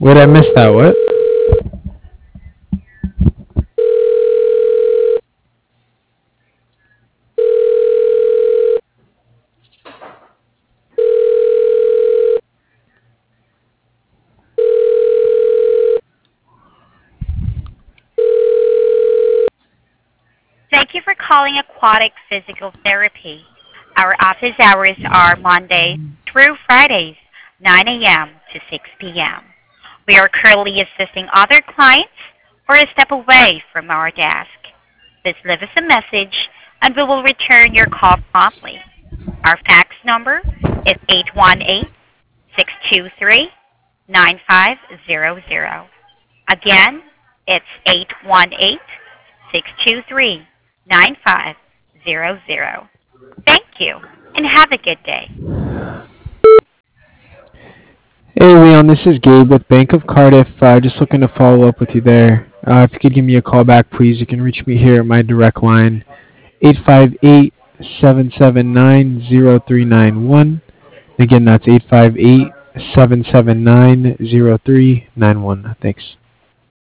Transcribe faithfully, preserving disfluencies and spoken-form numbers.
Wait, I missed that. What? Thank you for calling Aquatic Physical Therapy. Our office hours are Mondays through Fridays, nine a m to six p m We are currently assisting other clients or a step away from our desk. Please leave us a message and we will return your call promptly. Our fax number is eight one eight, six two three, nine five zero zero. Again, it's eight one eight, six two three, nine five zero zero. Thank you and have a good day. Hey, Leon, this is Gabe with Bank of Cardiff. Uh, just looking to follow up with you there. Uh, if you could give me a call back, please. You can reach me here at my direct line, eight five eight, seven seven nine, zero three nine one. Again, that's eight five eight, seven seven nine, zero three nine one. Thanks.